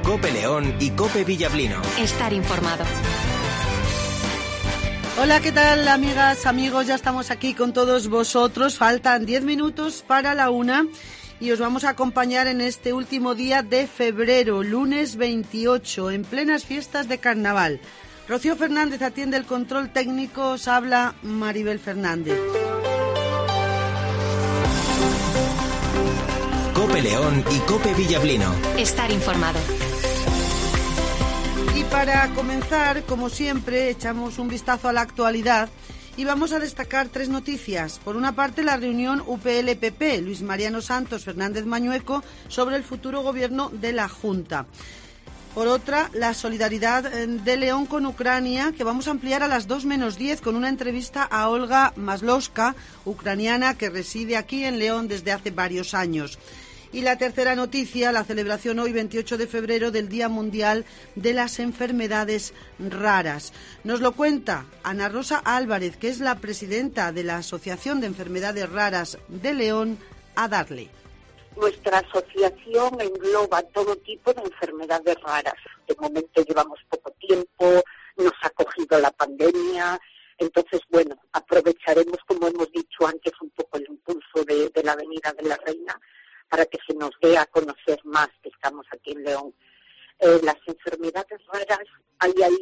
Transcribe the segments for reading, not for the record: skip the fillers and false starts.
COPE León y COPE Villablino. Estar informado. Hola, ¿qué tal, amigas, amigos? Ya estamos aquí con todos vosotros. Faltan 10 minutos para la 1 y os vamos a acompañar en este último día de febrero, lunes 28, en plenas fiestas de carnaval. Rocío Fernández atiende el control técnico, os habla Maribel Fernández. COPE León y COPE Villablino. Estar informado. Y para comenzar, como siempre, echamos un vistazo a la actualidad y vamos a destacar 3 noticias. Por una parte, la reunión UPL-PP, Luis Mariano Santos Fernández Mañueco, sobre el futuro gobierno de la Junta. Por otra, la solidaridad de León con Ucrania, que vamos a ampliar a las 2:10 con una entrevista a Olga Maslovska, ucraniana que reside aquí en León desde hace varios años. Y la tercera noticia, la celebración hoy 28 de febrero del Día Mundial de las Enfermedades Raras. Nos lo cuenta Ana Rosa Álvarez, que es la presidenta de la Asociación de Enfermedades Raras de León, a darle. Nuestra asociación engloba todo tipo de enfermedades raras. De momento llevamos poco tiempo, nos ha cogido la pandemia, entonces, bueno, aprovecharemos, como hemos dicho antes, un poco el impulso de la Avenida de la Reina, para que se nos dé a conocer más que estamos aquí en León. Las enfermedades raras, hay ahí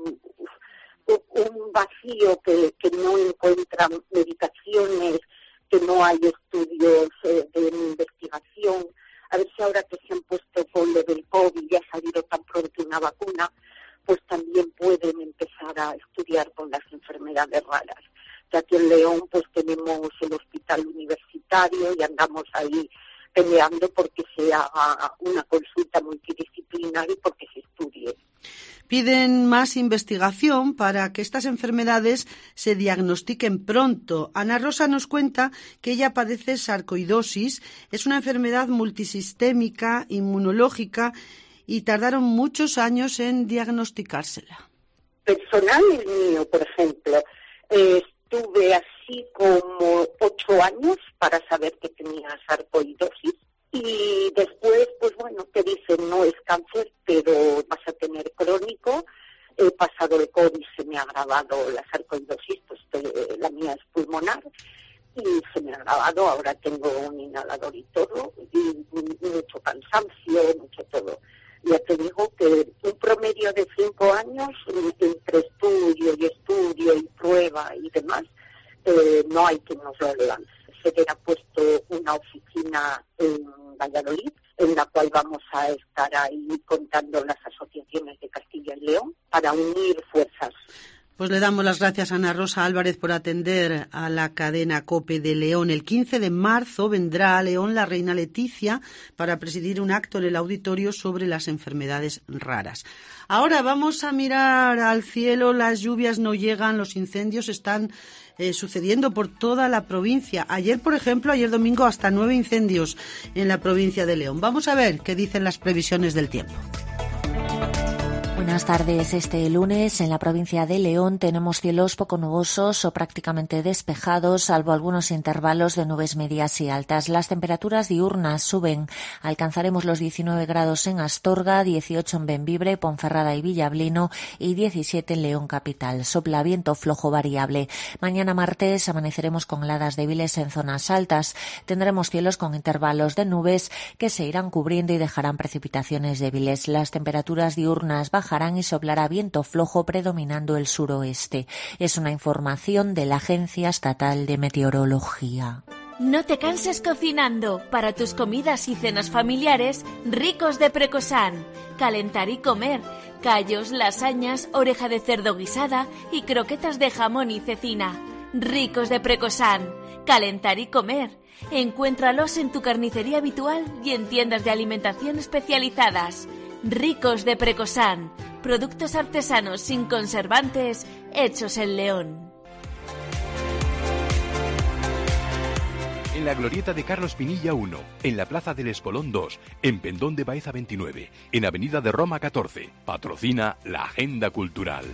un vacío que no encuentran medicaciones, que no hay estudios de investigación. A ver si ahora que se han puesto con lo del COVID y ha salido tan pronto una vacuna, pues también pueden empezar a estudiar con las enfermedades raras. Ya que en León pues tenemos el hospital universitario y andamos ahí peleando porque se haga una consulta multidisciplinar y porque se estudie. Piden más investigación para que estas enfermedades se diagnostiquen pronto. Ana Rosa nos cuenta que ella padece sarcoidosis, es una enfermedad multisistémica, inmunológica, y tardaron muchos años en diagnosticársela. Personal, el mío, por ejemplo, estuve así como 8 años para saber que tenía sarcoidosis y después, pues bueno, te dicen no es cáncer, pero vas a tener crónico. He pasado el COVID, se me ha agravado la sarcoidosis, pues la mía es pulmonar y se me ha agravado, ahora tengo un inhalador y todo, y mucho cansancio, mucho todo. Ya te digo que un promedio de 5 años entre estudio y prueba y demás, no hay quien nos lo lance. Se hubiera puesto una oficina en Valladolid, en la cual vamos a estar ahí contando las asociaciones de Castilla y León para unir fuerzas. Pues le damos las gracias a Ana Rosa Álvarez por atender a la cadena COPE de León. El 15 de marzo vendrá a León la reina Leticia para presidir un acto en el auditorio sobre las enfermedades raras. Ahora vamos a mirar al cielo, las lluvias no llegan, los incendios están sucediendo por toda la provincia. Ayer domingo, hasta 9 incendios en la provincia de León. Vamos a ver qué dicen las previsiones del tiempo. Buenas tardes. Este lunes en la provincia de León tenemos cielos poco nubosos o prácticamente despejados, salvo algunos intervalos de nubes medias y altas. Las temperaturas diurnas suben. Alcanzaremos los 19 grados en Astorga, 18 en Bembibre, Ponferrada y Villablino y 17 en León capital. Sopla viento flojo variable. Mañana martes amaneceremos con heladas débiles en zonas altas. Tendremos cielos con intervalos de nubes que se irán cubriendo y dejarán precipitaciones débiles. Las temperaturas diurnas bajarán y soplará viento flojo predominando el suroeste. Es una información de la Agencia Estatal de Meteorología. No te canses cocinando. Para tus comidas y cenas familiares, Ricos de Precosán. Calentar y comer. Callos, lasañas, oreja de cerdo guisada y croquetas de jamón y cecina. Ricos de Precosán. Calentar y comer. Encuéntralos en tu carnicería habitual y en tiendas de alimentación especializadas. Ricos de Precosán. Productos artesanos sin conservantes, hechos en León. En la glorieta de Carlos Pinilla 1, en la Plaza del Espolón 2, en Pendón de Baeza 29, en Avenida de Roma 14. Patrocina la Agenda Cultural.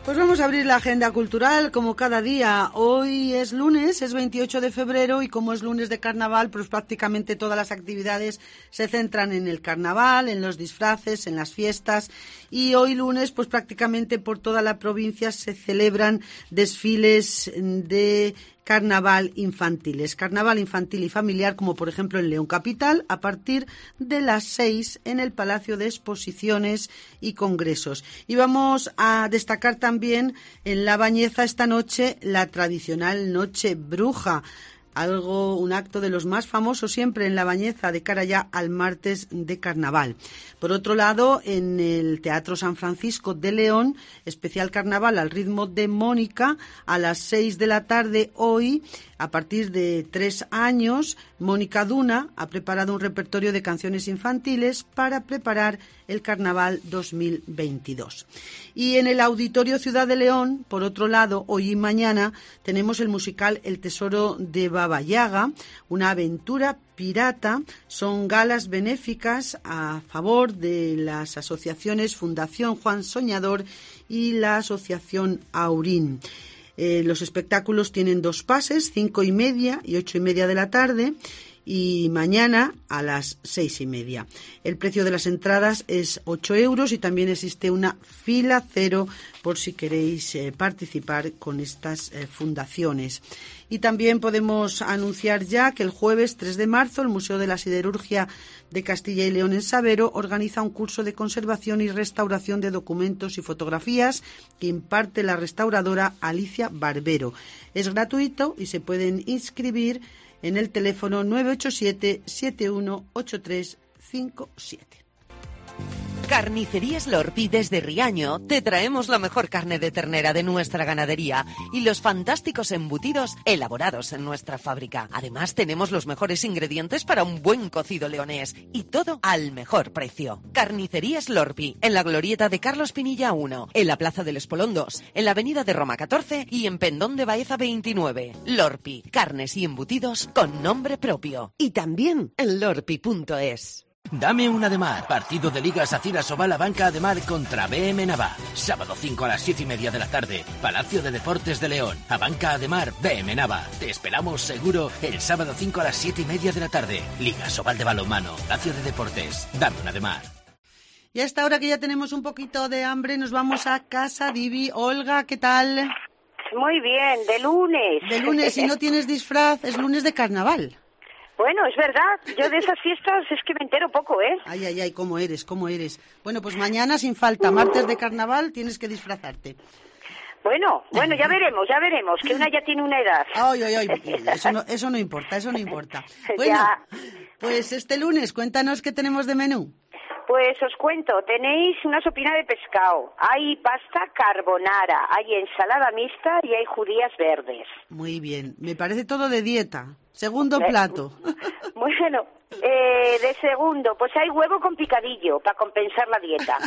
Pues vamos a abrir la agenda cultural como cada día. Hoy es lunes, es 28 de febrero y como es lunes de carnaval, pues prácticamente todas las actividades se centran en el carnaval, en los disfraces, en las fiestas. Y hoy lunes, pues prácticamente por toda la provincia se celebran desfiles de carnaval infantil y familiar, como por ejemplo en León Capital, a partir de las 6 en el Palacio de Exposiciones y Congresos. Y vamos a destacar también en La Bañeza esta noche la tradicional Noche Bruja, un acto de los más famosos siempre en La Bañeza de cara ya al martes de carnaval. Por otro lado, en el Teatro San Francisco de León, especial carnaval al ritmo de Mónica, a las 6 de la tarde hoy, a partir de 3 años, Mónica Duna ha preparado un repertorio de canciones infantiles para preparar el Carnaval 2022. Y en el Auditorio Ciudad de León, por otro lado, hoy y mañana, tenemos el musical El Tesoro de Baba Yaga, una aventura pirata. Son galas benéficas a favor de las asociaciones Fundación Juan Soñador y la Asociación Aurín. Los espectáculos tienen 2 pases, 5:30 y 8:30 de la tarde, y mañana a las 6:30. El precio de las entradas es 8 euros y también existe una fila cero por si queréis participar con estas fundaciones. Y también podemos anunciar ya que el jueves 3 de marzo el Museo de la Siderurgia de Castilla y León en Sabero organiza un curso de conservación y restauración de documentos y fotografías que imparte la restauradora Alicia Barbero. Es gratuito y se pueden inscribir en el teléfono 987-718357. Carnicerías Lorpi desde Riaño te traemos la mejor carne de ternera de nuestra ganadería y los fantásticos embutidos elaborados en nuestra fábrica. Además tenemos los mejores ingredientes para un buen cocido leonés y todo al mejor precio. Carnicerías Lorpi, en la glorieta de Carlos Pinilla 1, en la Plaza del Espolón 2, en la Avenida de Roma 14 y en Pendón de Baeza 29. Lorpi, carnes y embutidos con nombre propio. Y también en lorpi.es. Dame una de mar. Partido de Liga Sacira Sobal Abanca de Mar contra BM Nava. Sábado 5 a las 7:30 de la tarde. Palacio de Deportes de León. Abanca de Mar, BM Nava. Te esperamos seguro el sábado 5 a las 7:30 de la tarde. Liga Sobal de Balonmano. Palacio de Deportes. Dame una de mar. Y a esta hora que ya tenemos un poquito de hambre, nos vamos a casa Divi. Olga, ¿qué tal? Muy bien, de lunes. De lunes, si no tienes disfraz, es lunes de carnaval. Bueno, es verdad, yo de esas fiestas es que me entero poco, ¿eh? Ay, ¿cómo eres? Bueno, pues mañana sin falta, martes de carnaval, tienes que disfrazarte. Bueno, ya veremos, que una ya tiene una edad. Ay, eso no importa. Bueno, ya. Pues este lunes, cuéntanos qué tenemos de menú. Pues os cuento, tenéis una sopina de pescado, hay pasta carbonara, hay ensalada mixta y hay judías verdes. Muy bien, me parece todo de dieta. Segundo plato. Bueno, de segundo, pues hay huevo con picadillo para compensar la dieta.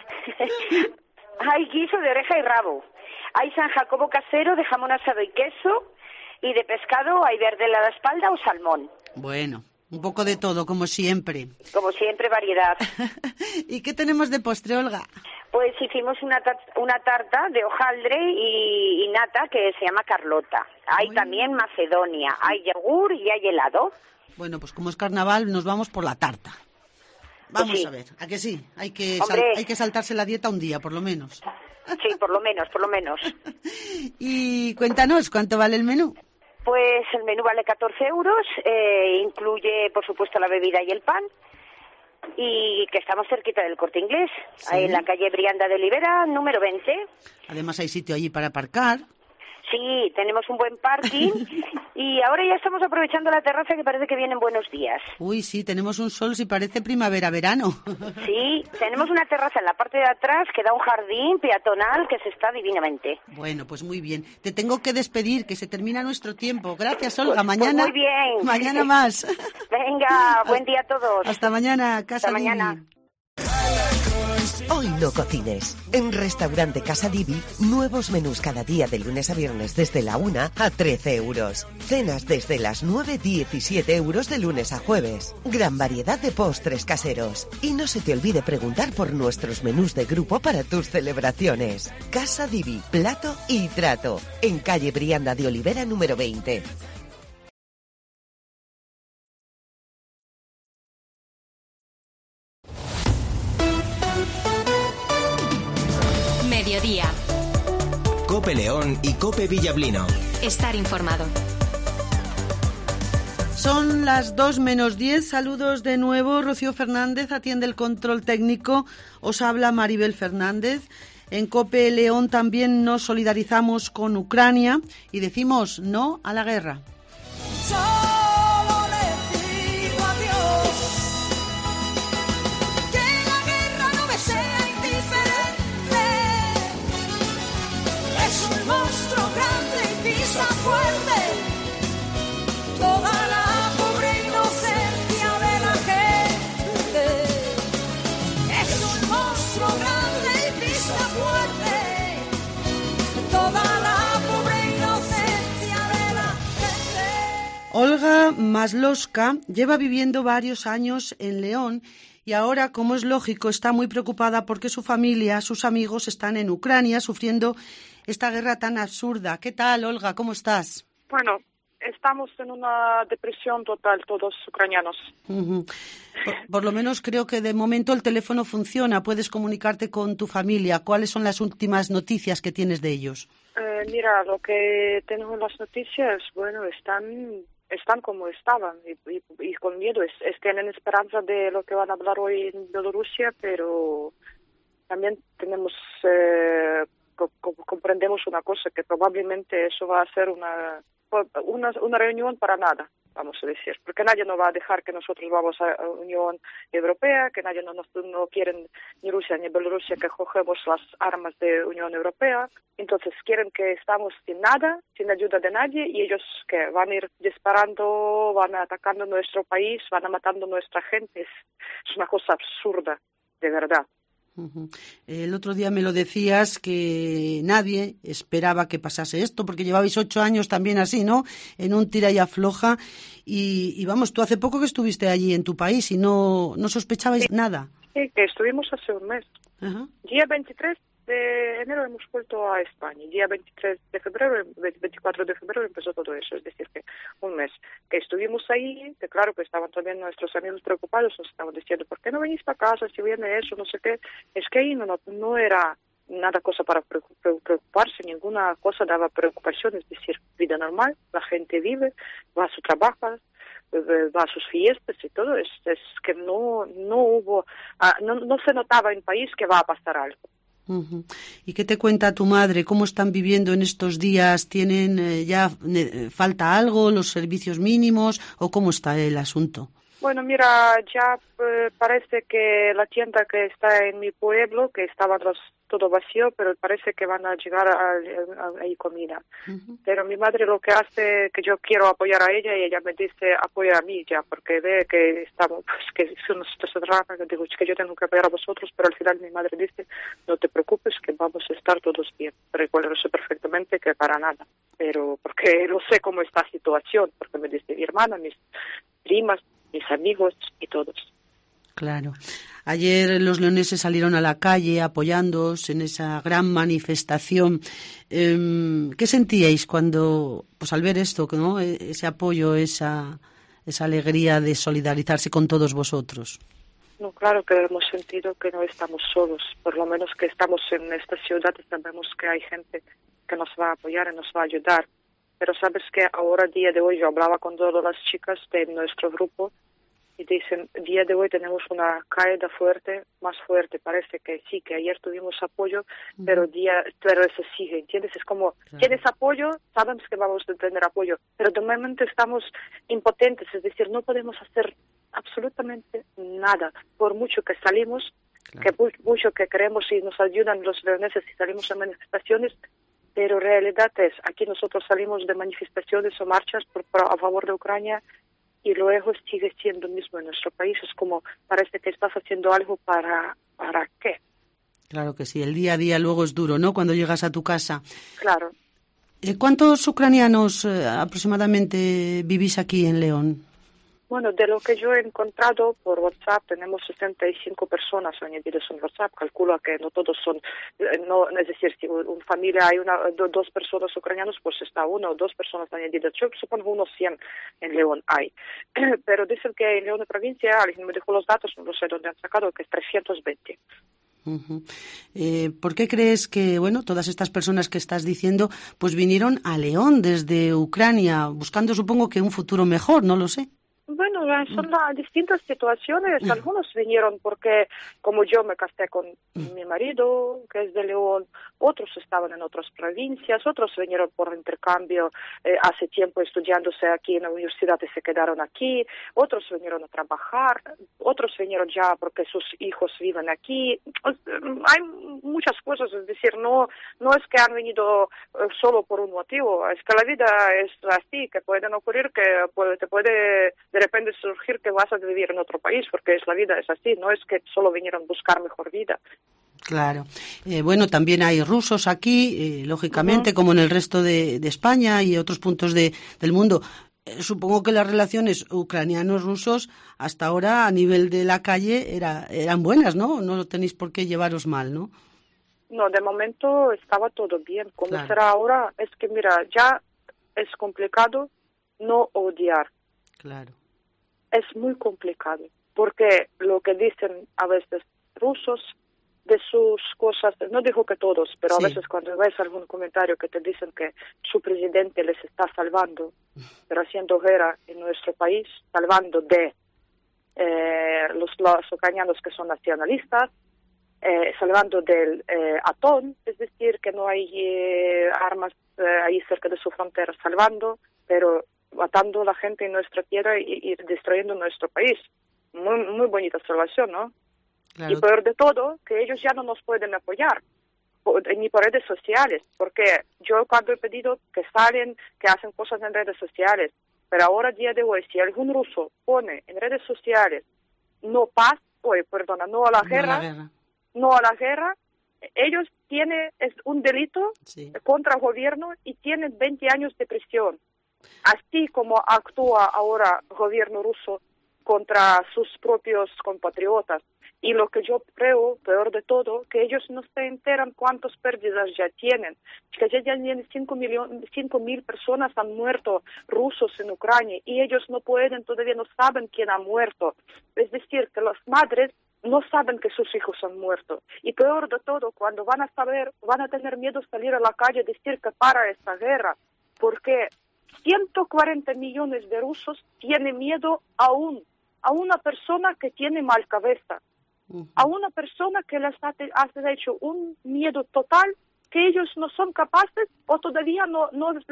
Hay guiso de oreja y rabo. Hay San Jacobo casero de jamón asado y queso. Y de pescado hay verdela a la espalda o salmón. Bueno, un poco de todo, como siempre. Como siempre, variedad. ¿Y qué tenemos de postre, Olga? Pues hicimos una tarta de hojaldre y nata que se llama Carlota. Hay también macedonia, hay yogur y hay helado. Bueno, pues como es carnaval, nos vamos por la tarta. Vamos pues sí. A ver, ¿a que sí? Hay que saltarse la dieta un día, por lo menos. Sí, por lo menos. Y cuéntanos, ¿cuánto vale el menú? Pues el menú vale 14 euros, incluye, por supuesto, la bebida y el pan. Y que estamos cerquita del Corte Inglés, ¿Sí? En la calle Brianda de Olivera, número 20. Además hay sitio allí para aparcar. Sí, tenemos un buen parking y ahora ya estamos aprovechando la terraza que parece que vienen buenos días. Uy, sí, tenemos un sol si parece primavera-verano. Sí, tenemos una terraza en la parte de atrás que da un jardín peatonal que se está divinamente. Bueno, pues muy bien. Te tengo que despedir, que se termina nuestro tiempo. Gracias, Olga. Pues Mañana, muy bien. Mañana más. Venga, buen día a todos. Hasta mañana, Casa Hasta mañana. Lili. Hoy no cocines. En Restaurante Casa Divi, nuevos menús cada día de lunes a viernes desde la 1 a 13 euros. Cenas desde las 9, 17 euros de lunes a jueves. Gran variedad de postres caseros. Y no se te olvide preguntar por nuestros menús de grupo para tus celebraciones. Casa Divi, plato y trato. En calle Brianda de Olivera número 20. Mediodía. Cope León y Cope Villablino. Estar informado. Son las 2 menos 10. Saludos de nuevo. Rocío Fernández atiende el control técnico. Os habla Maribel Fernández. En Cope León también nos solidarizamos con Ucrania y decimos no a la guerra. Solo le pido a Dios que la guerra no me sea indiferente. Es un monstruo grande y pisa fuerte toda la pobre inocencia de la gente. Es un monstruo grande y pisa fuerte toda la pobre inocencia de la gente. Olga Masloska lleva viviendo varios años en León y ahora, como es lógico, está muy preocupada porque su familia, sus amigos están en Ucrania sufriendo esta guerra tan absurda. ¿Qué tal, Olga? ¿Cómo estás? Bueno, estamos en una depresión total, todos ucranianos. Uh-huh. Por lo menos creo que de momento el teléfono funciona. Puedes comunicarte con tu familia. ¿Cuáles son las últimas noticias que tienes de ellos? Mira, lo que tengo en las noticias, bueno, están como estaban y con miedo. Tienen esperanza de lo que van a hablar hoy en Bielorrusia, pero también tenemos comprendemos una cosa, que probablemente eso va a ser una reunión para nada, vamos a decir, porque nadie nos va a dejar que nosotros vamos a la Unión Europea, que nadie no quieren ni Rusia ni Bielorrusia que cogemos las armas de Unión Europea. Entonces quieren que estamos sin nada, sin ayuda de nadie, y ellos que van a ir disparando, van atacando nuestro país, van a matando nuestra gente. Es una cosa absurda, de verdad. Uh-huh. El otro día me lo decías que nadie esperaba que pasase esto, porque llevabais 8 años también así, ¿no? En un tira y afloja. Y vamos, tú hace poco que estuviste allí en tu país y no sospechabais nada. Sí, que estuvimos hace un mes. Uh-huh. Día 23 de enero hemos vuelto a España. Día 23 de febrero, 24 de febrero empezó todo eso. Es decir, que un mes que estuvimos ahí, que claro que estaban también nuestros amigos preocupados, nos estaban diciendo, ¿por qué no venís para casa si viene eso, no sé qué? Es que ahí no era nada cosa para preocuparse, ninguna cosa daba preocupación, es decir, vida normal, la gente vive, va a su trabajo, va a sus fiestas y todo. Es que no se notaba en el país que va a pasar algo. Uh-huh. ¿Y qué te cuenta tu madre? ¿Cómo están viviendo en estos días? ¿Tienen falta algo, los servicios mínimos o cómo está el asunto? Bueno, mira, ya parece que la tienda que está en mi pueblo, que estaba todo vacío, pero parece que van a llegar ahí comida. Uh-huh. Pero mi madre lo que hace, que yo quiero apoyar a ella, y ella me dice, apoya a mí ya, porque ve que estamos, pues, que es una situación rara, que digo, que yo tengo que apoyar a vosotros, pero al final mi madre dice, no te preocupes, que vamos a estar todos bien. Recuerdo eso perfectamente, que para nada, pero porque lo sé cómo está la situación, porque me dice mi hermana, mis primas, mis amigos y todos. Claro. Ayer los leoneses salieron a la calle apoyándoos en esa gran manifestación. ¿Qué sentíais cuando, pues al ver esto, ¿no? Ese apoyo, esa alegría de solidarizarse con todos vosotros? No, claro que hemos sentido que no estamos solos. Por lo menos que estamos en esta ciudad y sabemos que hay gente que nos va a apoyar y nos va a ayudar. Pero sabes que ahora, día de hoy, yo hablaba con todas las chicas de nuestro grupo y dicen, día de hoy tenemos una caída fuerte, más fuerte. Parece que sí, que ayer tuvimos apoyo, pero eso sigue, ¿entiendes? Es como, claro, tienes apoyo, sabemos que vamos a tener apoyo, pero de momento estamos impotentes, es decir, no podemos hacer absolutamente nada. Por mucho que salimos, claro, que mucho que queremos y nos ayudan los leoneses y salimos a manifestaciones, pero realidad es, aquí nosotros salimos de manifestaciones o marchas a favor de Ucrania y luego sigue siendo mismo en nuestro país. Es como, parece que estás haciendo algo para ¿qué? Claro que sí, el día a día luego es duro, ¿no?, cuando llegas a tu casa. Claro. ¿Cuántos ucranianos aproximadamente vivís aquí en León? Bueno, de lo que yo he encontrado por WhatsApp, tenemos 65 personas añadidas en WhatsApp. Calculo que no todos son, no, es decir, si una familia hay dos personas ucranianas, pues está una o dos personas añadidas. Yo supongo unos 100 en León hay. Pero dicen que en León de provincia, alguien me dijo los datos, no sé dónde han sacado, que es 320. Uh-huh. ¿Por qué crees que, bueno, todas estas personas que estás diciendo, pues vinieron a León desde Ucrania, buscando, supongo, que un futuro mejor, no lo sé? Bueno, son distintas situaciones. Algunos vinieron porque, como yo me casé con mi marido, que es de León, otros estaban en otras provincias, otros vinieron por intercambio hace tiempo estudiándose aquí en la universidad y se quedaron aquí, otros vinieron a trabajar, otros vinieron ya porque sus hijos viven aquí. Hay muchas cosas, es decir, no es que han venido solo por un motivo, es que la vida es así, que pueden ocurrir, que te puede de repente surgir que vas a vivir en otro país, porque la vida es así, no es que solo vinieron a buscar mejor vida. Claro. Bueno, también hay rusos aquí, lógicamente, como en el resto de España y otros puntos del mundo. Supongo que las relaciones ucranianos-rusos hasta ahora a nivel de la calle eran buenas, ¿no? No tenéis por qué llevaros mal, ¿no? No, de momento estaba todo bien. Como será ahora, es que mira, ya es complicado no odiar. Claro. Es muy complicado, porque lo que dicen a veces rusos de sus cosas, no digo que todos, pero a veces cuando ves algún comentario que te dicen que su presidente les está salvando, pero haciendo guerra en nuestro país, salvando de los ucranianos que son nacionalistas, salvando del atón, es decir, que no hay armas ahí cerca de su frontera, salvando, pero matando a la gente en nuestra tierra y destruyendo nuestro país. Muy, muy bonita salvación, ¿no? Claro. Y peor de todo, que ellos ya no nos pueden apoyar, ni por redes sociales, porque yo cuando he pedido que salen, que hacen cosas en redes sociales, pero ahora, día de hoy, si algún ruso pone en redes sociales no a la guerra, ellos tienen un delito contra el gobierno y tienen 20 años de prisión. Así como actúa ahora el gobierno ruso contra sus propios compatriotas. Y lo que yo creo, peor de todo, que ellos no se enteran cuántas pérdidas ya tienen. Que ya tienen 5.000 personas han muerto rusos en Ucrania y ellos todavía no saben quién ha muerto. Es decir, que las madres no saben que sus hijos han muerto. Y peor de todo, cuando van a tener miedo de salir a la calle y decir que para esta guerra, porque 140 millones de rusos tienen miedo a una persona que tiene mal cabeza, a una persona que les ha hecho un miedo total, que ellos no son capaces o todavía no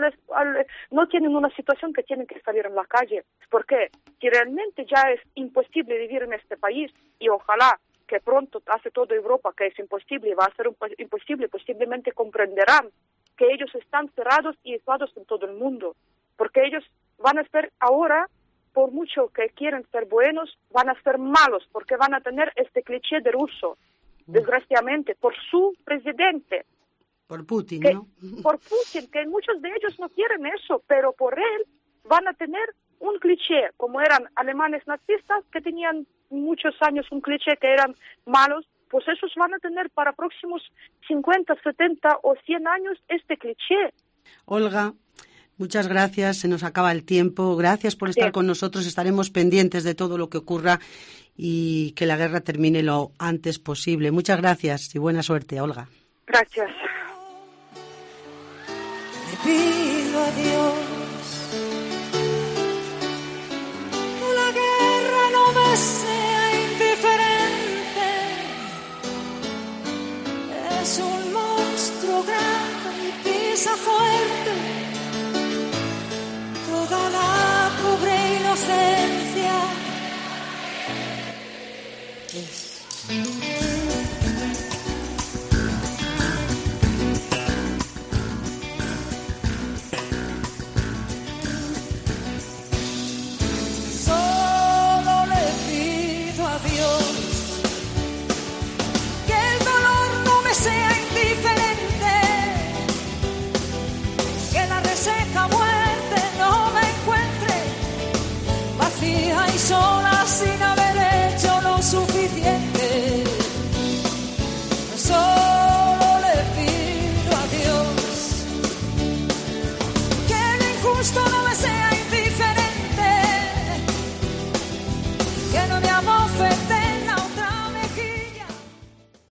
tienen una situación que tienen que salir en la calle. Porque si realmente ya es imposible vivir en este país, y ojalá que pronto hace toda Europa que es imposible, va a ser imposible, posiblemente comprenderán que ellos están cerrados y aislados en todo el mundo. Porque ellos van a ser ahora, por mucho que quieren ser buenos, van a ser malos, porque van a tener este cliché de ruso, desgraciadamente, por su presidente. Por Putin, ¿no? Por Putin, que muchos de ellos no quieren eso, pero por él van a tener un cliché, como eran alemanes nazistas, que tenían muchos años un cliché que eran malos, pues esos van a tener para próximos 50, 70 o 100 años este cliché. Olga, muchas gracias, se nos acaba el tiempo. Gracias por estar con nosotros. Estaremos pendientes de todo lo que ocurra y que la guerra termine lo antes posible. Muchas gracias y buena suerte, Olga. Gracias. Le pido a Dios que la guerra no me sea indiferente. Es un monstruo grande y pisa fuerte toda la pobre inocencia.